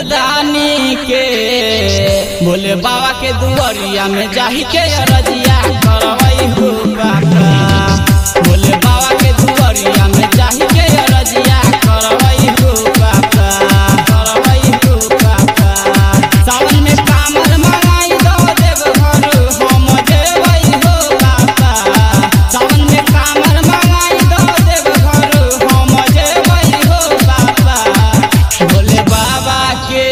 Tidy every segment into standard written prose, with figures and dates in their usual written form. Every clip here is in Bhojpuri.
दानी के भोले बाबा के दुआरिया में जाही के रजिया करवई हो बाबा। भोले बाबा के दुआरिया में जाही के रजिया करवई हो बाबा, करवई हो बाबा। सावन में कामर मंगाई दो देव घर हम जेवई हो बाबा। सावन में कामर मंगाई दो देव घर हम जेवई हो बाबा। भोले बाबा के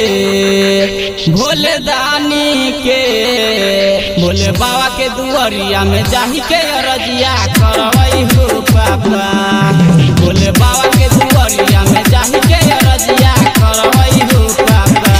भोले दानी के भोले बाबा के दुआरिया में जाही के रजिया करवई हो बाबा। भोले बाबा के दुआरिया में जाही के रजिया करवई हो बाबा।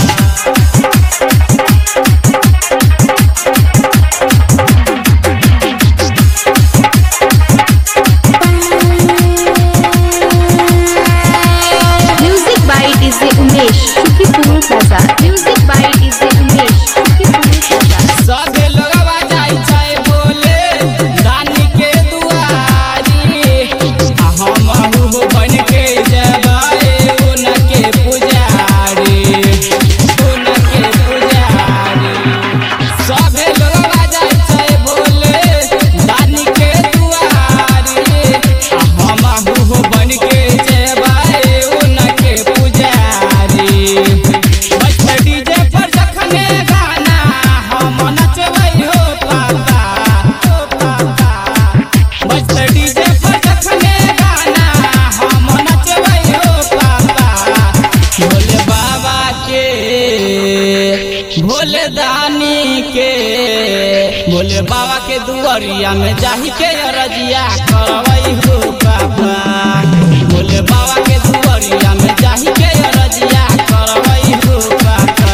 Music by DJ Umesh, Shukipur Plaza. Music by DJ Umesh, Shukipur Plaza. सबे लोगवा जाई छै बोले दानी के दुआरी, हमहु बन के जबाए उनके पुजारी, उनके पुजारी। सबे लोगवा जाई छै बोले दानी के दुआरी, हमहु बन के जबाए उनके पुजारी। बजते डीजे पर जखने गाना हम नचबै हो बाबा, हो बाबा। बजते डीजे पर जखने गाना हम नचबै हो बाबा। भोले बाबा के भोले दानी के भोले बाबा के दुआरिया में जाही के रजिया करवई हो बाबा। भोले बाबा के दुआरिया में जाही के रजिया करवई हो बाबा।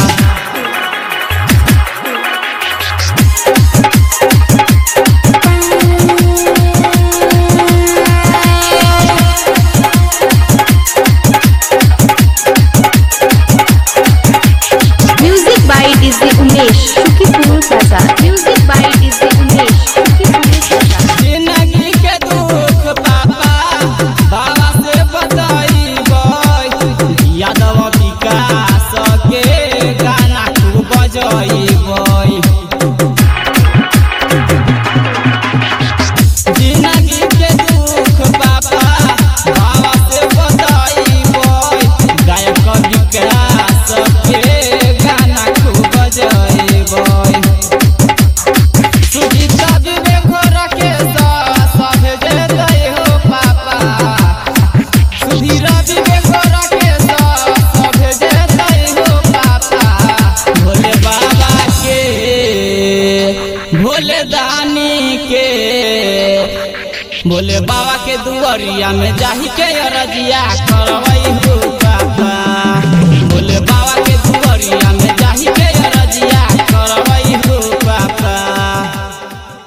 Music by DJ Umesh, Shukipur Plaza. Music by DJ Umesh, Shukipur Plaza. जिंदगी के दुख बाबा बाबा से बताइबै, यादव विकास के गाना खूब बजैबै। जिंदगी के दुख बाबा बाबा से बताइबै, गायक विकास के गाना खूब बजैबै। सुजीता विवेक रखे सब जेतै हो पापा, सुधीरा विवेक रखे सब जेतै हो पापा। भोले बाबा के भोले दानी के भोले बाबा के दुआरिया में जाही के रजिया करवई हो बाबा। भोले बाबा के दुआरिया